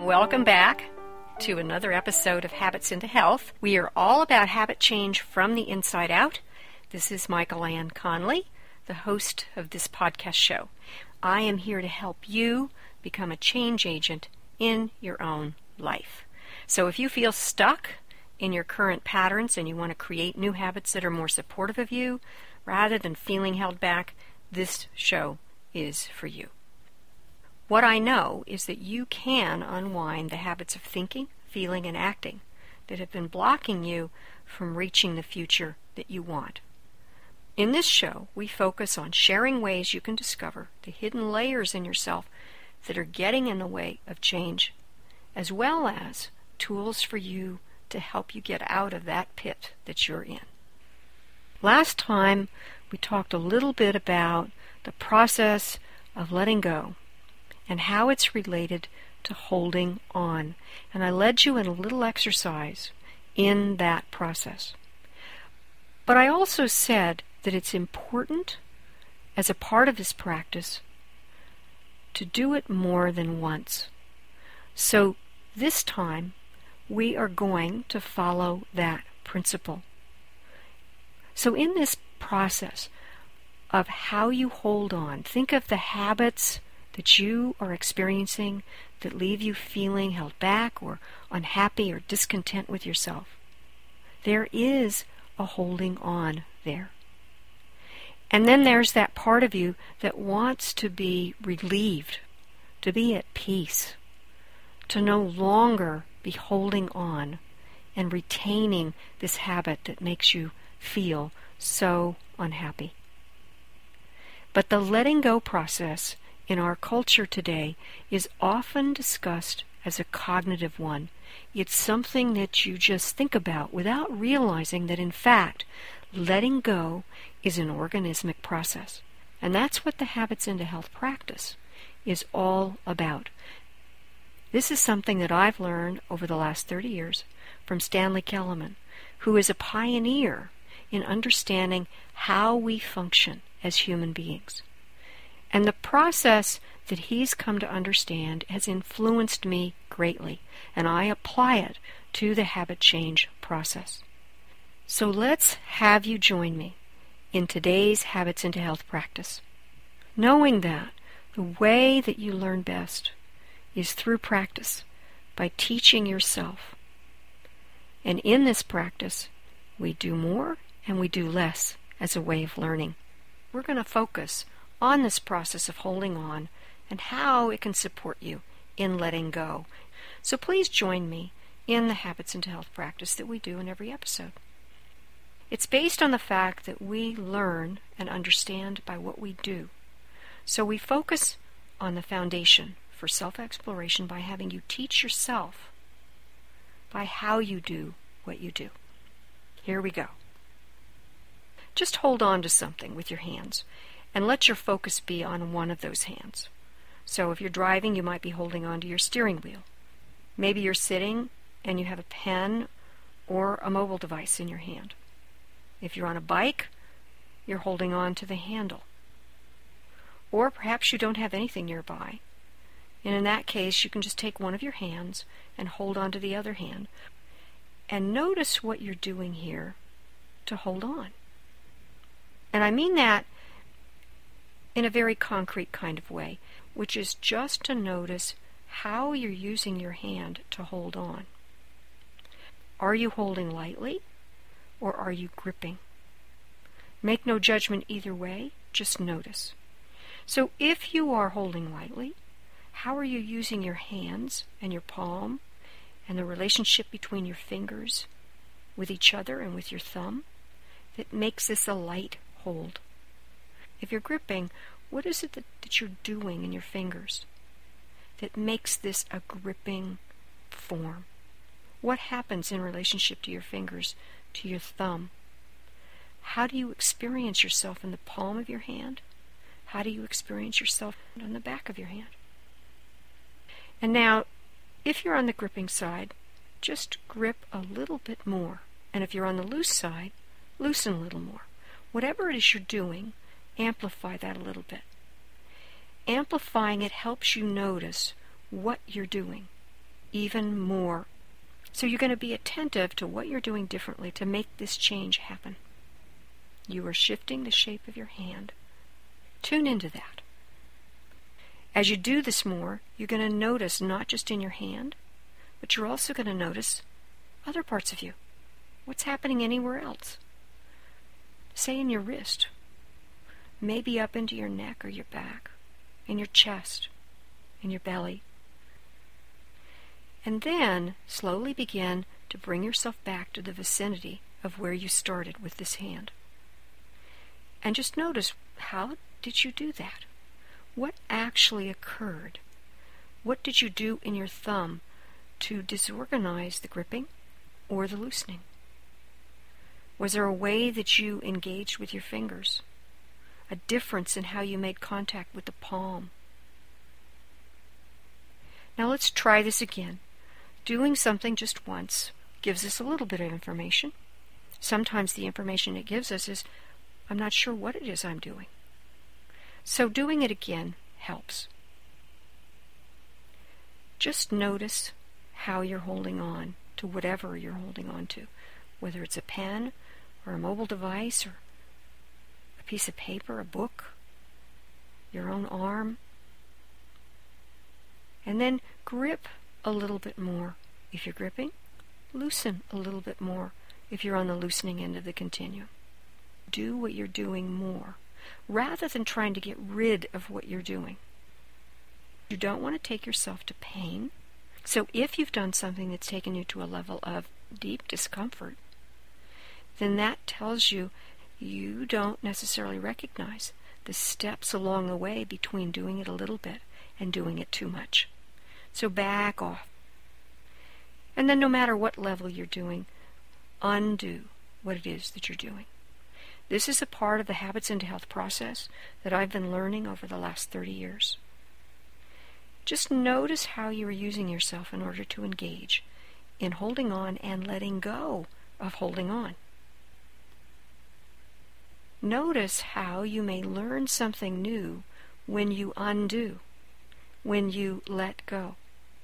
Welcome back to another episode of Habits into Health. We are all about habit change from the inside out. This is Michael Ann Conley, the host of this podcast show. I am here to help you become a change agent in your own life. So if you feel stuck in your current patterns and you want to create new habits that are more supportive of you, rather than feeling held back, this show is for you. What I know is that you can unwind the habits of thinking, feeling, and acting that have been blocking you from reaching the future that you want. In this show, we focus on sharing ways you can discover the hidden layers in yourself that are getting in the way of change, as well as tools for you to help you get out of that pit that you're in. Last time, we talked a little bit about the process of letting go and how it's related to holding on. And I led you in a little exercise in that process. But I also said that it's important, as a part of this practice, to do it more than once. So this time, we are going to follow that principle. So in this process of how you hold on, think of the habits that you are experiencing that leave you feeling held back or unhappy or discontent with yourself. There is a holding on there. And then there's that part of you that wants to be relieved, to be at peace, to no longer be holding on and retaining this habit that makes you feel so unhappy. But the letting go process in our culture today is often discussed as a cognitive one. It's something that you just think about without realizing that, in fact, letting go is an organismic process. And that's what the Habits into Health practice is all about. This is something that I've learned over the last 30 years from Stanley Kellerman, who is a pioneer in understanding how we function as human beings. And the process that he's come to understand has influenced me greatly, and I apply it to the habit change process. So let's have you join me in today's Habits into Health practice, knowing that the way that you learn best is through practice, by teaching yourself. And in this practice, we do more and we do less as a way of learning. We're going to focus on this process of holding on and how it can support you in letting go. So please join me in the Habits into Health practice that we do in every episode. It's based on the fact that we learn and understand by what we do. So we focus on the foundation for self-exploration by having you teach yourself by how you do what you do. Here we go. Just hold on to something with your hands and let your focus be on one of those hands. So if you're driving, you might be holding on to your steering wheel. Maybe you're sitting and you have a pen or a mobile device in your hand. If you're on a bike, you're holding on to the handle. Or perhaps you don't have anything nearby. And in that case, you can just take one of your hands and hold on to the other hand. And notice what you're doing here to hold on. And I mean that in a very concrete kind of way, which is just to notice how you're using your hand to hold on. Are you holding lightly, or are you gripping? Make no judgment either way, just notice. So if you are holding lightly, how are you using your hands and your palm and the relationship between your fingers with each other and with your thumb that makes this a light hold? If you're gripping, what is it that you're doing in your fingers that makes this a gripping form? What happens in relationship to your fingers, to your thumb? How do you experience yourself in the palm of your hand? How do you experience yourself on the back of your hand? And now, if you're on the gripping side, just grip a little bit more. And if you're on the loose side, loosen a little more. Whatever it is you're doing, amplify that a little bit. Amplifying it helps you notice what you're doing. even more. So you're going to be attentive to what you're doing differently to make this change happen. You are shifting the shape of your hand. Tune into that. As you do this more, you're going to notice not just in your hand, but you're also going to notice other parts of you. What's happening anywhere else? Say in your wrist, maybe up into your neck or your back, in your chest, in your belly. And then slowly begin to bring yourself back to the vicinity of where you started with this hand. And just notice, how did you do that? What actually occurred? What did you do in your thumb to disorganize the gripping or the loosening? Was there a way that you engaged with your fingers? A difference in how you made contact with the palm? Now let's try this again. Doing something just once gives us a little bit of information. Sometimes the information it gives us is, I'm not sure what it is I'm doing. So doing it again helps. Just notice how you're holding on to whatever you're holding on to, whether it's a pen or a mobile device or a piece of paper, a book, your own arm. And then grip a little bit more if you're gripping. Loosen a little bit more if you're on the loosening end of the continuum. Do what you're doing more, rather than trying to get rid of what you're doing. You don't want to take yourself to pain. So if you've done something that's taken you to a level of deep discomfort, then that tells you you don't necessarily recognize the steps along the way between doing it a little bit and doing it too much. So back off. And then no matter what level you're doing, undo what it is that you're doing. This is a part of the Habits into Health process that I've been learning over the last 30 years. Just notice how you are using yourself in order to engage in holding on and letting go of holding on. Notice how you may learn something new when you undo, when you let go.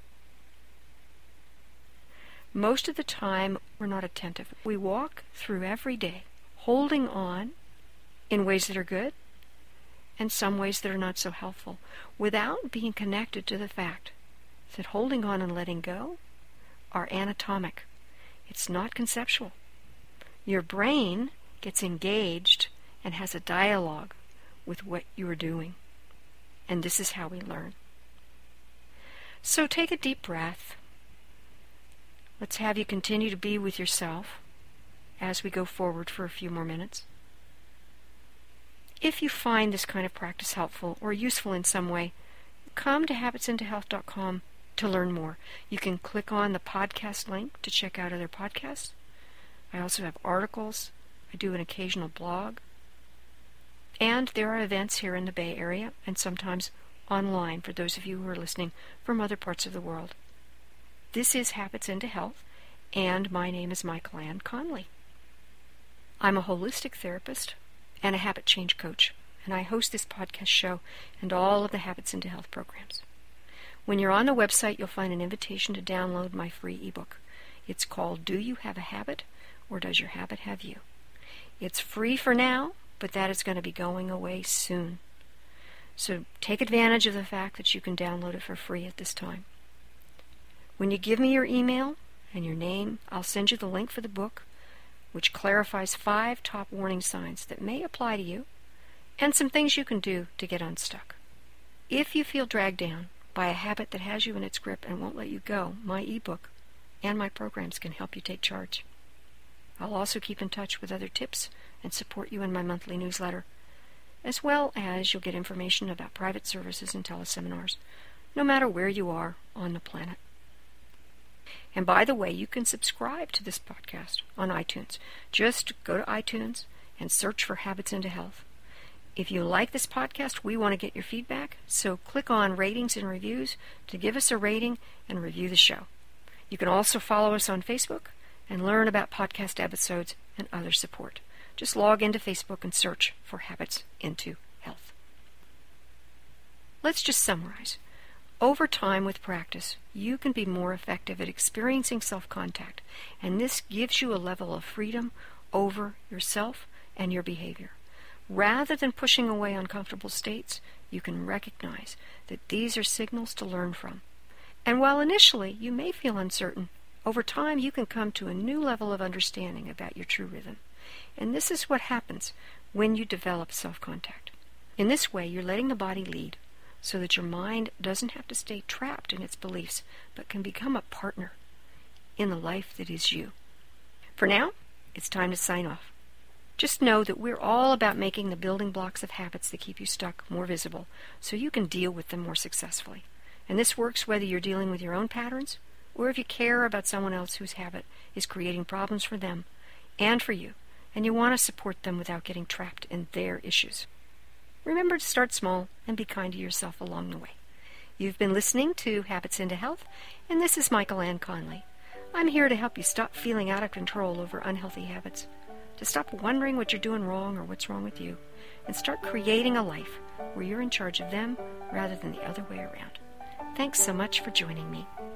Most of the time, we're not attentive. We walk through every day holding on in ways that are good and some ways that are not so helpful, without being connected to the fact that holding on and letting go are anatomic. It's not conceptual. Your brain gets engaged and has a dialogue with what you are doing. And this is how we learn. So take a deep breath. Let's have you continue to be with yourself as we go forward for a few more minutes. If you find this kind of practice helpful or useful in some way, come to habitsintohealth.com to learn more. You can click on the podcast link to check out other podcasts. I also have articles. I do an occasional blog. And there are events here in the Bay Area and sometimes online for those of you who are listening from other parts of the world. This is Habits into Health, and my name is Michael Ann Conley. I'm a holistic therapist and a habit change coach, and I host this podcast show and all of the Habits into Health programs. When you're on the website, you'll find an invitation to download my free ebook. It's called Do You Have a Habit, or Does Your Habit Have You? It's free for now, but that is going to be going away soon. So take advantage of the fact that you can download it for free at this time. When you give me your email and your name, I'll send you the link for the book, which clarifies 5 top warning signs that may apply to you, and some things you can do to get unstuck. If you feel dragged down by a habit that has you in its grip and won't let you go, my ebook and my programs can help you take charge. I'll also keep in touch with other tips and support you in my monthly newsletter, as well as you'll get information about private services and teleseminars, no matter where you are on the planet. And by the way, you can subscribe to this podcast on iTunes. Just go to iTunes and search for Habits into Health. If you like this podcast, we want to get your feedback, so click on Ratings and Reviews to give us a rating and review the show. You can also follow us on Facebook and learn about podcast episodes and other support. Just log into Facebook and search for Habits into Health. Let's just summarize. Over time with practice, you can be more effective at experiencing self-contact, and this gives you a level of freedom over yourself and your behavior. Rather than pushing away uncomfortable states, you can recognize that these are signals to learn from. And while initially you may feel uncertain, over time you can come to a new level of understanding about your true rhythm. And this is what happens when you develop self-contact. In this way, you're letting the body lead, so that your mind doesn't have to stay trapped in its beliefs, but can become a partner in the life that is you. For now, it's time to sign off. Just know that we're all about making the building blocks of habits that keep you stuck more visible, so you can deal with them more successfully. And this works whether you're dealing with your own patterns, or if you care about someone else whose habit is creating problems for them and for you, and you want to support them without getting trapped in their issues. Remember to start small and be kind to yourself along the way. You've been listening to Habits into Health, and this is Michael Ann Conley. I'm here to help you stop feeling out of control over unhealthy habits, to stop wondering what you're doing wrong or what's wrong with you, and start creating a life where you're in charge of them rather than the other way around. Thanks so much for joining me.